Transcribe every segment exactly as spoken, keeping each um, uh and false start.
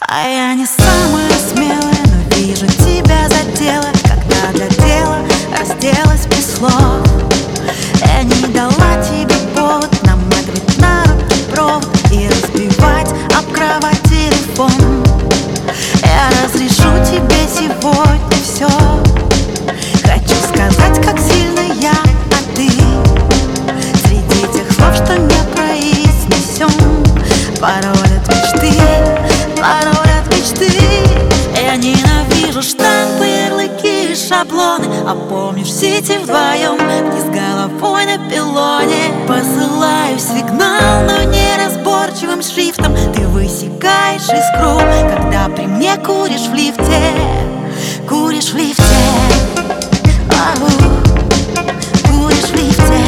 А я не самая смелая, но вижу, тебя задело, когда для дела разделась без слов. Я не дала тебе повод наматывать на руки провод и разбивать об кровать телефон. Я разрешу тебе сегодня все. Хочу сказать, как сильно я, а ты среди тех слов, что не произнесем. Пароль от мечты, пароль от мечты. Я ненавижу штампы, ярлыки и шаблоны. А помнишь, сидим вдвоем вниз головой на пилоне. Посылаю сигнал, но неразборчивым шрифтом. Ты высекаешь искру, когда при мне куришь в лифте. Куришь в лифте. Ау, куришь в лифте.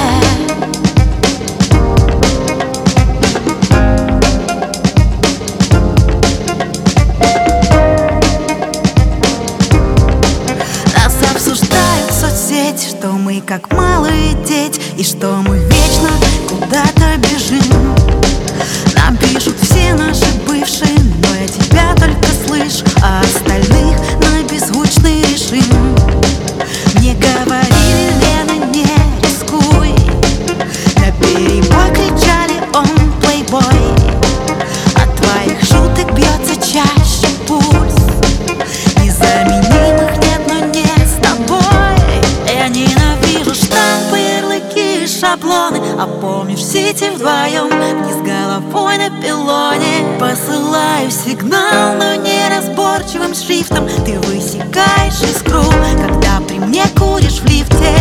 Нас обсуждают соцсети, что мы как малые дети, и что мы вечно куда-то бежим. Нам пишут все наши бывшие, но я тебя только слышу, а остальных на беззвучный режим. Мне говорили, Лена, не рискуй. Наперебой кричали, он плейбой. От твоих шуток бьется чаще пульс. Незаменимых нет, но не с тобой. Я ненавижу штампы, ярлыки и шаблоны. А помнишь, сидим вдвоем вниз головой на пилоне. Посылаю сигнал, но неразборчивым шрифтом. Ты высекаешь искру, когда при мне куришь в лифте.